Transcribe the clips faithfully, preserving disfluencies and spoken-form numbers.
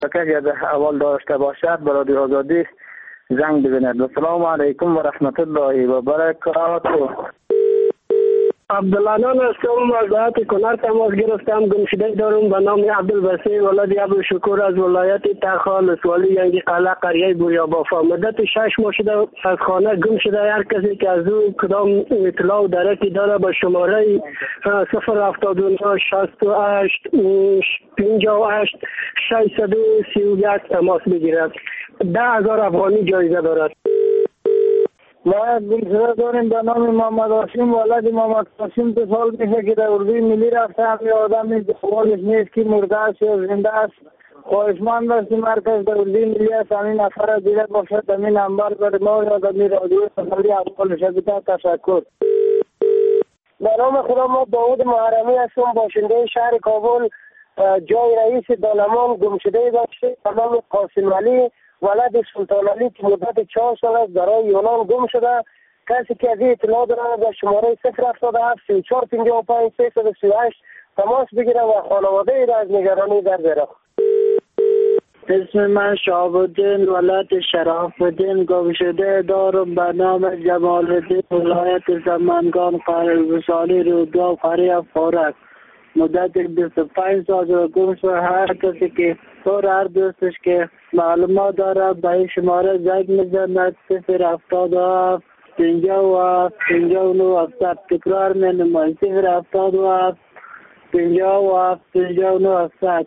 کسی از احوال داشته باشد به رادیو آزادی زنگ بزنید. السلام علیکم و رحمت الله و برکاته. عبدالعنان هستم، از ولایت کنر تماس گرفتم. گمشده دارم به نام عبدالبصیر ولد عبدالشکور از ولایت تخار ولسوالی ینگی قلعه قریه بویابافا. مدت شش ماه شده از خانه گم شده. هر کسی که از او کدام اطلاع و درکی داره به شماره صفر هفتاد و نه شصت و هشت پنجاه و هشت ششصد و سی و یک تماس بگیرد. ده هزار افغانی جایزه دارد. ما گمشده داریم به نام محمد هاشم ولد محمد قاسم. دو سال میشه که در اردوی ملی رفتم. یه آدمی حالش نیست که مرده است یا زنده است. خواهشمند است مرکز در اردوی ملی است همین نفر دیده باشد همین نمبر بر ما یا در رادیو سفری احوالش بده. تشکر. به نام خدا ما داود محرمی هستم، باشنده شهر کابل. جای رئیس دانمان گمشده داشته به نام قاسم علی ولد سلطان علی که مدت چهار سال است در یونان گم شده. کسی که از این اطلاع دارد به شماره صفر هفتاد و هفت سی و چهار پنجاه و پنج سیصد و سی و هشت تماس بگیرم و خانواده ای را از نگرانی در بیارم. اسم من شهاب الدین ولد شرف الدین گمشده دارم به نام جمال الدین ولایت سمنگان قره‌وصالی رودوا قریه فارک. مدت بیست و پنج سال گم شده. هر کسی که طور هر دوستش که معلومات داره به این شماره زنگ میزند. صفر هفتاد و هفت پنجاه و هفت پنجاه و نه هفتصد. تکرار مینمایم صفر هفتاد و هفت پنجاه و هفت پنجاه و نه هفتصد.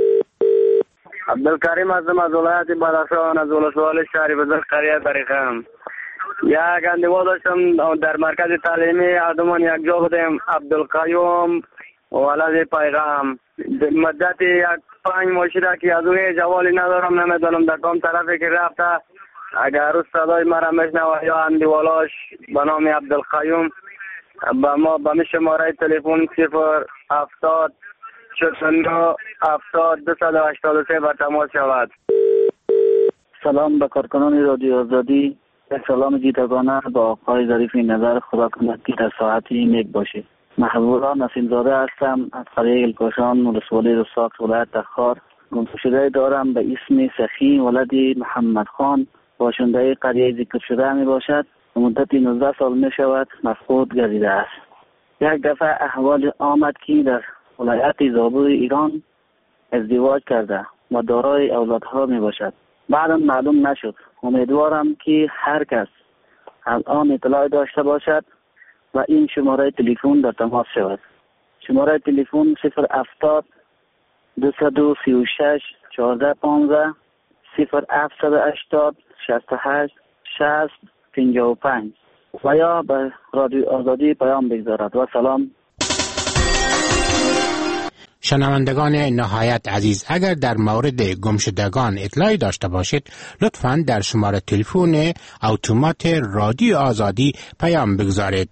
عبدالکریم هستم از ولایت بدخشان از ولسوالی شهر بزرگ قریه طریقم. یک اندیوا داشتم در مرکز تعلیمی آدمان یک جا بودیم. عبدالقیوم ولد پیغام. مدت یک پنج ماه شده که از اون جوالی ندارم، نمیدونم در کام طرفی که رفته. اگر روز صدای مرا میشنوه یا اندیوالاش به نام عبدالقیوم با ما به می شماره تلفن صفر هفتاد شصت و نه هفتاد دویست و هشتاد و سه به تماس شود. سلام به کارکنان رادیو آزادی. سلام جیتگانه با آقای ظریف نظر. خدا کند که در ساعتی نیک باشید. محبوبا نسیم زاده هستم از قریه گلکاشان ولسوالی رساک ولایت تخار. گمشده دارم به اسم سخی ولد محمد خان. باشنده قریه ذکر شده می باشد. مدت نوزده سال می شود مفقود گردیده است. یک دفعه احوال آمد که در ولایت زابور ایران ازدواج کرده و دارای اولادها می باشد. بعدا معلوم نشد. امیدوارم که هر کس از آن اطلاع داشته باشد و این شماره تلفن در تماس شود. شماره تلفن صفر هفتاد دویست و سی و شش چهارده پانزده صفر هفتصد و هشتاد شصت و هشت شصت پنجاه و پنج و یا به رادیو آزادی پیام بگذارد. و سلام. شنوندگان نهایت عزیز، اگر در مورد گمشدگان اطلاعی داشته باشید لطفاً در شماره تلفن اتومات رادیو آزادی پیام بگذارید.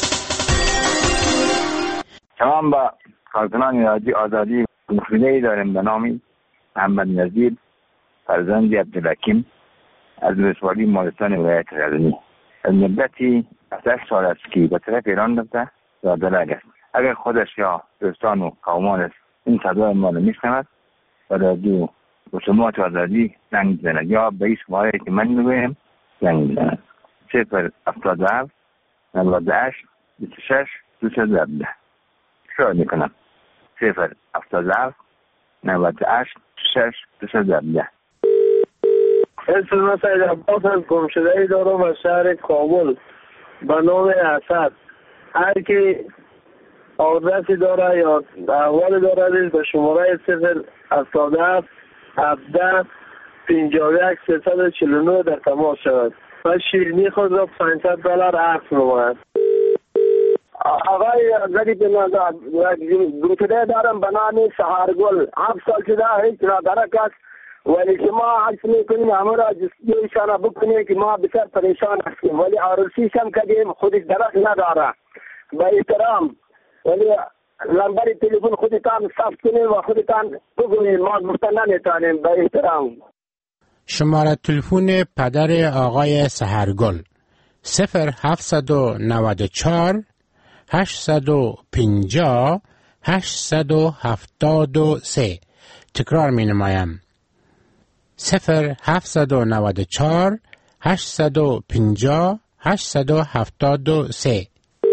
سلام به کارکنان رادیو آزادی. گمشده‌ای داریم به نام محمد نظیر فرزند عبدالحکیم از ولسوالی مالستان ولایت غزنی. از مدتی هشت سال است که به طرف ایران رفته و دلگ است. اگر خودش یا دوستان و قومانش این صدای ما رو میشنود و رادیو اتومات آزادی زنگ بزند یا به این شماره که من میگویم زنگ بزند. صفر هفتاد و هفت نود و هشت بیست و شش دویست و هفده. تکرار میکنم صفر هفتاد و هفت نود و هشت شش دویست و هفده. اسم من سید عباس از گمشده‌ای دارم از شهر کابل به نام اسد. هر کی آدرسی داره یا احوال داره به شماره صفر هفتاد و هفت هفده پنجاه و یک سیصد و چهل و نه در تماس شود و شیرینی خود را پانصد دلار عرض نماید. آقای ظریف نظر گمشده دارم به نام سهرگل. هفت سال شده هیچ ندارک است ولی که ما عرض میکنیم همه را جستجویشان بکنیم که ما بسیار پریشان هستیم ولی عروسیش هم کردیم خودش درک نداره. با احترام ولی لنبر تلفن خودتان ثبت کنیم و خودتان بگوییم ما گفتن نمیتانیم. با احترام شماره تلفن پدر آقای سهرگل صفر هفتصد و نود و چهار هشتصد و پنجاه هشتصد و هفتاد و سه. تکرار می نمایم صفر هفتصد و نود و چهار هشتصد و پنجاه هشتصد و هفتاد و سه.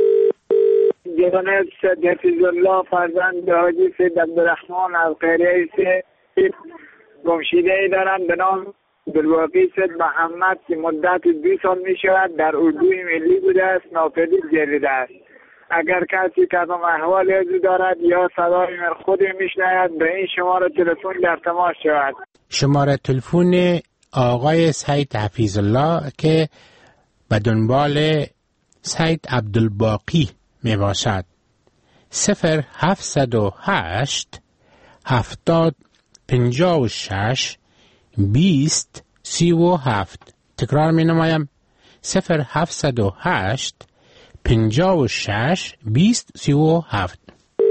جناب سید حفیظ الله فرزند حاجی سید عبدالرحمن از قریه سید گمشیده ای دارم به نام عبدالواقی سید محمد که مدت دو سال می شود در اردوی ملی بوده است، ناپدید گردیده است. اگر کسی کدام احوال ازی دارد یا صدای من خود میشنید به این شماره تلفن در تماس شود. شماره تلفن آقای سید حفیظ الله که به دنبال سید عبدالباقی می باشد صفر هفتصد و هشت هفتاد پنجاه و شش بیست سی و هفت. تکرار می نمایم صفر هفتصد و هشت پنجاه و شش بیست سی و هفت.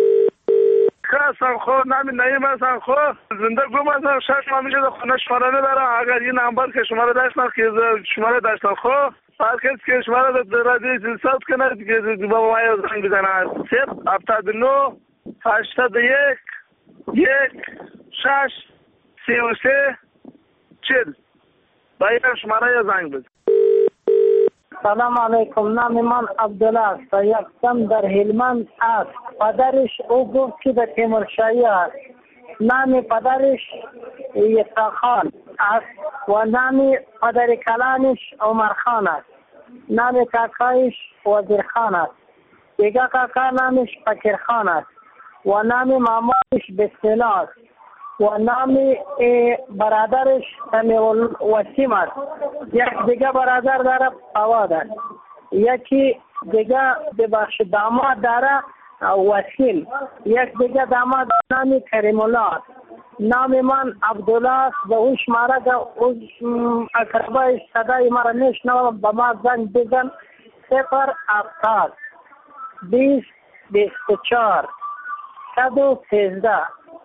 هستم خود نمی نیم هستم خود زنده گم هستم شش ماه میشه خونه شماره ندارم. اگر این نمبر که شماره داشتم که شماره داشتم خود هر کسی که شماره رادیو ثبت کنه که با ما زنگ بزنه صفر هفتاد و نه هشتاد و یک یک شش سی و سه چل با این شماره زنگ بزن. سلام علیکم، نام من عبدالله است. یکم در هلمند است. پدرش او گفت که در تیمورشاهی است. نام پدرش یسا خان است و نام پدر کلانش عمر خان است. نام کاکایش وزیر خان است. دیگه کاکا نامش فکر خان است و نام مامایش بسیلا است و نام برادرش سمیع وسیم است. یک دیگه برادر داره فواد است. یکی دیگه ببخش داماد داره وسیم. یک دیگه داماد نامی کریم الله است. نام من عبدالله است. به اون شماره که اون اقربای صدای مرا میشنوه به ما زنگ بزن صفر هفتاد بیست بیست و چهار صد و سیزده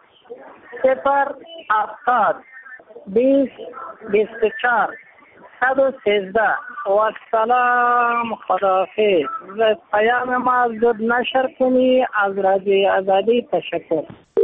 صفر هفتاد بیست بیست و چهار صد و سیزده. و سلام خداحافظ. پیام ما زود نشر کنی. از رادیو آزادی تشکر.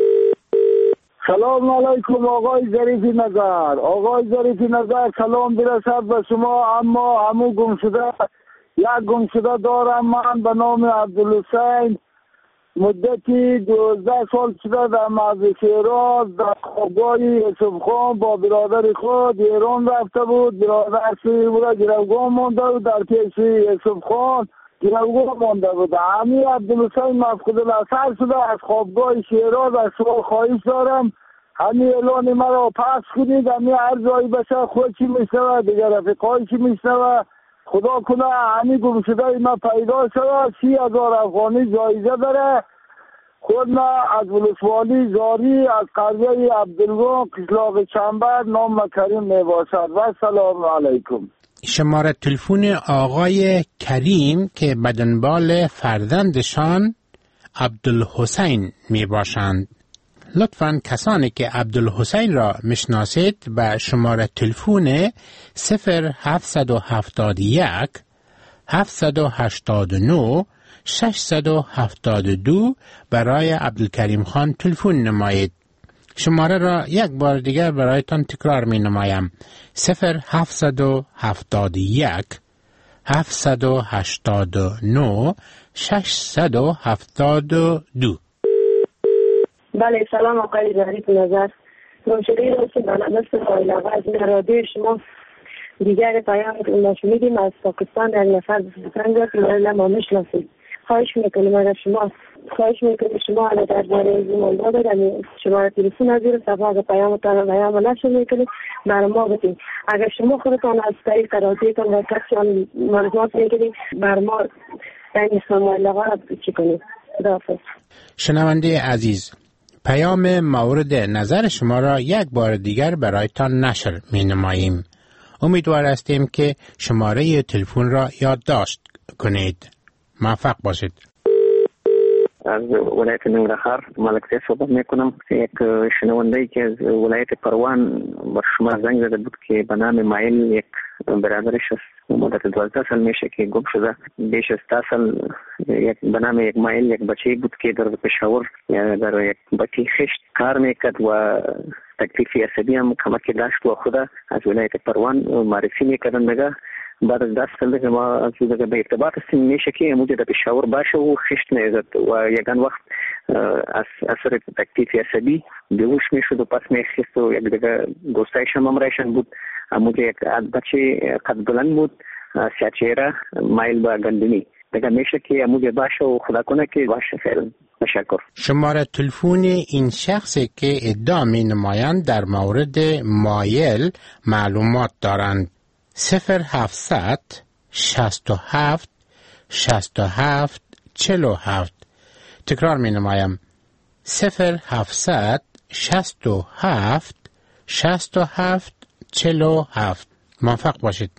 سلام علیکم آقای ظریفی نظر. آقای ظریفی نظر سلام برسد به شما. اما همو گم شده یک گم شده دارم من به نام عبدالحسین. مدتی دوازده سال شده در مرز شیراز در خوابگاه یوسف خان با برادر خود ایران رفته بود. برادر سی بود گروگان مانده بود در پیش یوسف خان گروگان مانده بود. همین عبدالحسین مفقود الاثر شده. از خوابگاه شیراز از شما خواهش دارم همین اعلان مرا پس کنید. همین هر جایی بشه خود چی میشنوه دیگر رفیقای چی میشنوه خدا کنه همین گم شده ما پیدا شده. سی هزار افغانی جایزه داره. خود ما از ولسوالی زاری از قریه عبدالوان قشلاق چنبر نام کریم می باشد. و سلام علیکم. شماره تلفن آقای کریم که به دنبال فرزندشان عبدالحسین می باشند. لطفاً کسانی که عبدالحسین را میشناسید به شماره تلفن صفر هفتصد و هفتاد و یک هفتصد و هشتاد و نه ششصد و هفتاد و دو برای عبدالکریم خان تلفن نمایید. شماره را یک بار دیگر برایتان تکرار می نمایم. صفر هفتصد و هفتاد و یک هفتصد و هشتاد و نه ششصد و هفتاد و دو. بله سلام آقای ظریف نظر. منشده را که بنابست فایل آغاز رادیو شما دیگر پیام ما شنیدیم از پاکستان در نفر بسیطان را که من ما میشناسید. خواهش میکنیم اگر شما خواهش میکنیم شما علی در باره زمان داده در شما را تلفون از این صفحه پیامتان را پیام نشر میکنید برای ما بتیم. اگر شما خودتان از طریق رادیوتان و کسی آن معلومات میکنید برای ما این ساموئل آقا را چی کنید. خداحافظ. شنونده عزیز، پیام مورد نظر شما را یک بار دیگر برایتان نشر می نماییم. امیدوار هستیم که شماره تلفن را یادداشت کنید. موفق باشید. از ولایت ننگرهار ملک زی صحبت میکنم. یک شنونده‌ای که از ولایت پروان بر شما زنگ زده بود که به نام مایل یک برادرش است مدت دوازده سال میشه که گم شده. بیش از ده سال یک به نام یک مایل یک بچه بود که در پشاور در یک بطی خشت کار میکرد و تکلیف عصبی هم کمک داشت و خود از ولایت پروان معرفی میکردن. دیگه بعد از دست سال ما از دیگه به ارتباط هستیم میشه که امروز در پشاور باشه و خشت میزد و یکان وقت از اثر تکلیف عصبی بیهوش میشد و پس میخیست و یک دیگه دوستایش هم امرایشان بود. امروز یک بچه قد بلند بود، سیاه چهره، مایل به گندمی. دیگه میشه که امروز باشه و خدا کنه که باشه. فعلا تشکر. شماره تلفن این شخصی که ادعا می نمایند در مورد مایل معلومات دارند: صفر هفتصد شصت و هفت شصت و هفت چهل و هفت. تکرار می نمایم: صفر هفتصد شصت و هفت شصت و هفت چهل و هفت. موفق باشید.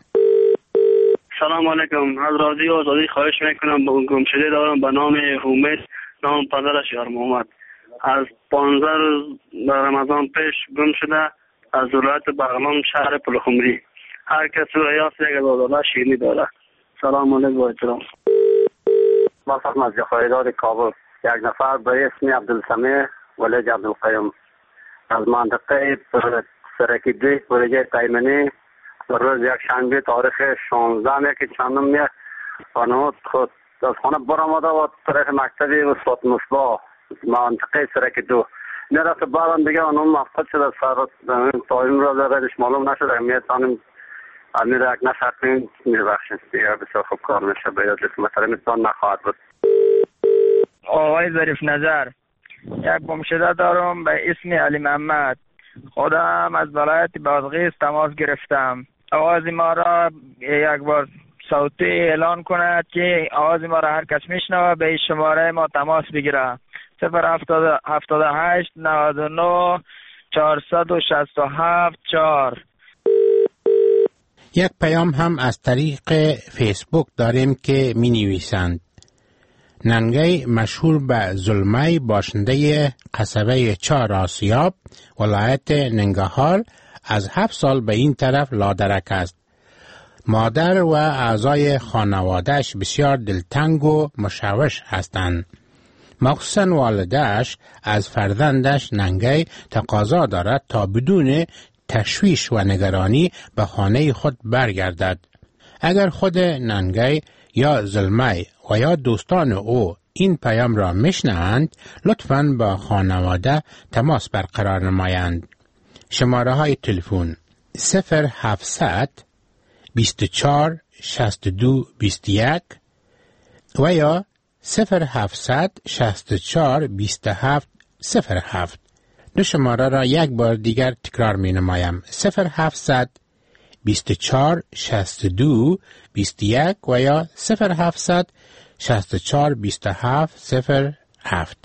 سلام علیکم. از رادیو آزادی خواهش میکنم. با گمشده دارم به نام حمید، نام پدرش یار محمد. از پانزده روز در رمضان پیش گم شده از ولایت بغلان شهر پلخمری. هر کسی را یافت یک دادالا شیرینی داره. سلام علیکم و احترام. باشم از جخایدار کابل. یک نفر به اسم عبدالسمیع ولد عبدالقیوم از منطقه سرکی دوی پروژه تایمنی روز یک شنبه تاریخ شانزده می که چندم می خانوت خود از خانه برآمده و طرف مکتبی استاد مصباح منطقه سرکی دو نرفت. بعدم دیگه آنون مفقد شده سر تایم را دردش معلوم نشده. میتانیم امیر یک نشد کنیم میبخشیم دیگه بسیار خوب کار میشه باید مثلا میتان نخواهد بود. آقای ظریف نظر، یک گمشده دارم به اسم علی محمد. خودم از ولایت بادغیس تماس گرفتم. آواز ما را یک بار صوتی اعلان کند که آواز ما را هر کس میشنوه به شماره ما تماس بگیره. صفر هفتاد و هشت نود و نه چهارصد و شصت و هفت چهار. یک پیام هم از طریق فیسبوک داریم که می نویسند: ننگی مشهور به ظلمی باشنده قصبه چهار آسیاب ولایت ننگرهار از هفت سال به این طرف لادرک است. مادر و اعضای خانوادهش بسیار دلتنگ و مشوش هستند. مخصوصا والدهش از فرزندش ننگی تقاضا دارد تا بدون تشویش و نگرانی به خانه خود برگردد. اگر خود ننگی یا زلمی و یا دوستان او این پیام را میشنوند، لطفاً با خانواده تماس برقرار نمایند. شماره های تلفن صفر هفتصد بیست و چهار شصت و دو بیست و یک و یا صفر هفتصد شصت و چهار بیست و هفت صفر هفت. دو شماره را یک بار دیگر تکرار می نمایم: صفر هفتصد بیست و چهار شصت و دو بیست و یک و یا صفر هفتصد شصت و چهار بیست و هفت صفر هفت.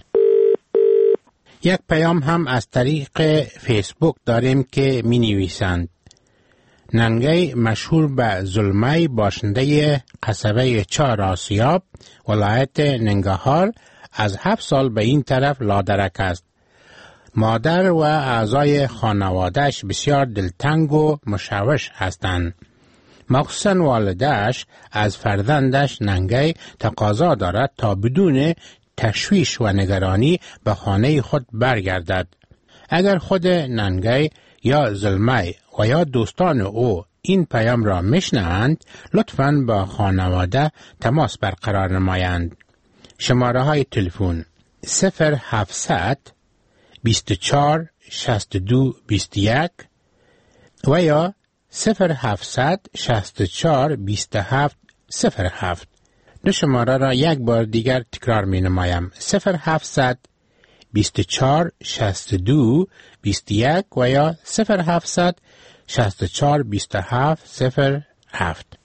یک پیام هم از طریق فیسبوک داریم که می نویسند: ننگی مشهور به ظلمی باشنده قصبه چهار آسیاب ولایت ننگرهار از هفت سال به این طرف لادرک است. مادر و اعضای خانوادهش بسیار دلتنگ و مشوش هستند. مخصوصا والدهش از فرزندش ننگی تقاضا دارد تا بدون تشویش و نگرانی به خانه خود برگردد. اگر خود ننگی یا زلمی و یا دوستان او این پیام را میشنوند، لطفاً با خانواده تماس برقرار نمایند. شماره های تلفن صفر هفتصد بیست و چهار شصت و دو بیست و یک و یا صفر هفتصد شصت و چهار بیست و هفت صفر هفت. دو شماره را یک بار دیگر تکرار می نمایم: صفر هفتصد بیست و چهار شصت و دو بیست و یک و یا صفر هفتصد شصت و چهار بیست و هفت صفر هفت.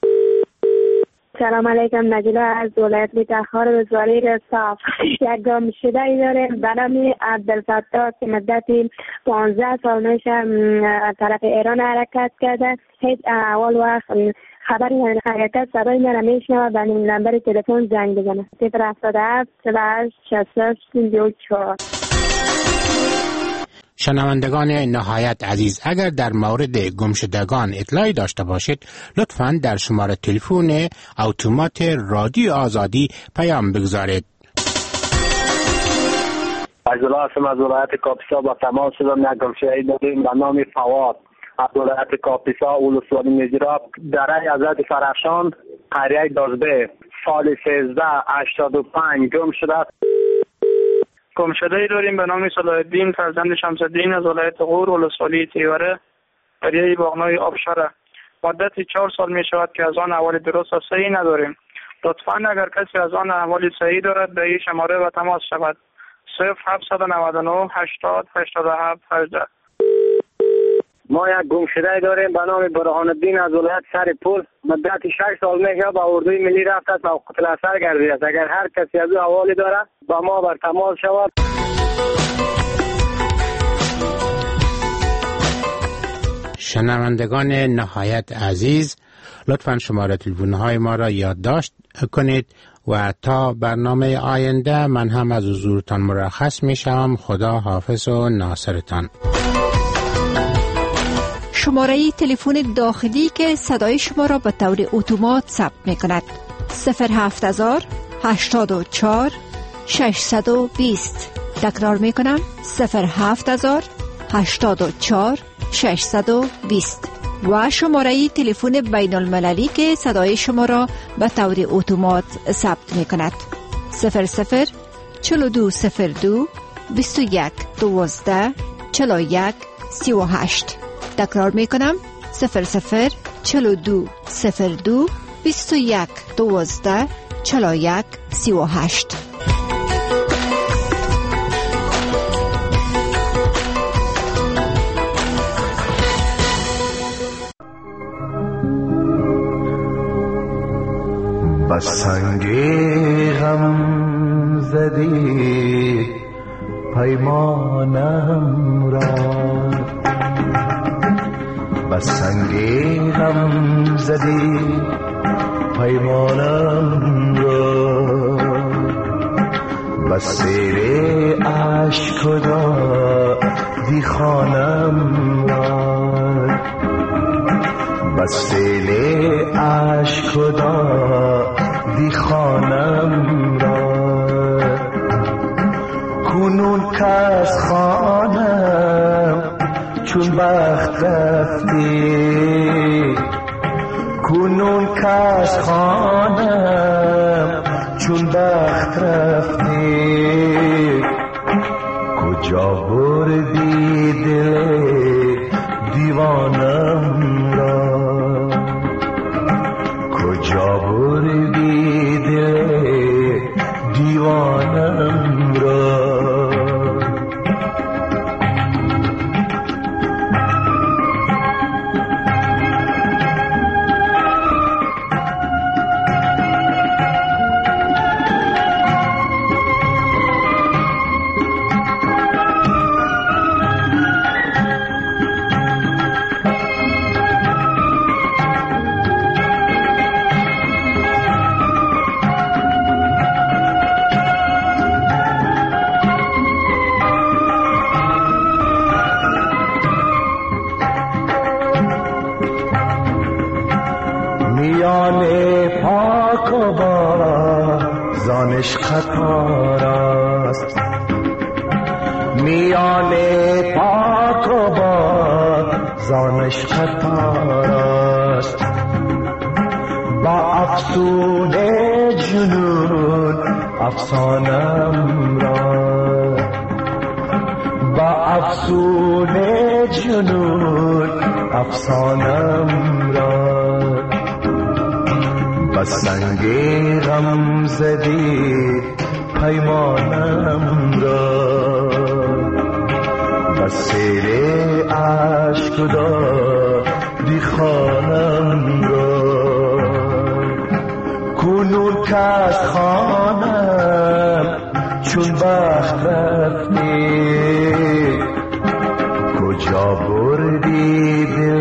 سلام علیکم. نجلا از ولایت ننگرهار وزاری صاف. یک گمشده ای داریم به نام عبدالفتاح که مدت پانزده سال میشه از طرف ایران حرکت کرده. هیچ اول وقت خبری حرکت صدای من میشنوه به نمبر تلفن زنگ بزنه: صفر هفتاد و هفت چهل و هشت شصت و هشت پنجاه و چهار. شنوندگان نهایت عزیز، اگر در مورد گمشدگان اطلاعی داشته باشید لطفاً در شماره تلفن اتومات رادیو آزادی پیام بگذارید. عبدالله هستم از ولایت کاپیسا. با تماس شدم یک گمشده داریم به نام فواد از ولایت کاپیسا ولسوالی میزراب دره حضرت فرخشان قریه دازبه سال سیزده هشتاد و پنج گم شده. گمشده ای داریم به نام صلاح الدین فرزند شمس الدین از ولایت غور ولسوالی تیوره قریه باغنای آبشاره. مدت چهار سال می شود که از آن احوال درست و صحیح نداریم. لطفاً اگر کسی از آن احوال صحیح دارد به این شماره و تماس شود. صفر هفتصد و نود و نه هشتاد هشتاد و هفت هجده. ما یک گمشده داریم به نام برهان الدین از ولایت سرپول. مدت شش سال میشه با اردوی ملی رفت است و قتل اثر گردیده است. اگر هر کسی از او حوالی دارد با ما بر تماس شود. شنوندگان نهایت عزیز، لطفاً شماره تلفن‌های ما را یادداشت کنید و تا برنامه آینده من هم از حضورتان مرخص میشم. خدا حافظ و ناصرتان. شماره تلفن داخلی که صدای شما را به طور اتومات ثبت می کند صفر هفت هزار هشتاد و چهار ششصد و بیست. تکرار می کنم صفر هفت هزار هشتاد و چهار ششصد و بیست و شماره تلفن بین المللی که صدای شما را به طور اتومات ثبت می کند صفر صفر چهل و دو صفر دو بیست و یک دوازده چهل و یک سی و هشت. تکرار می کنم صفر صفر چهل و دو صفر دو بیست و یک دوازده چهل و یک سی و هشت. بس سنگ غم زدی پیمانم را، بس سنگ غم زدی پیمانم را، بس سیر عشق دادی خانم را، بس سیل عشق دادی خانم را، کنون که از خانم چون بخت رفتی، کنون که از خانم چون بخت رفتی، کجا بردی دل دیوانم را، کجا بردی دل دیوانم را. قطار است میان پاک و با زانش قطار است، با افسون جنون افسانم را، با افسون جنون افسانم را، بس سنگ غم زدی پیمانم را، بس سیر عشق دادی خانم را، کنون که از خانم چون بخت رفتی، کجا بردی دل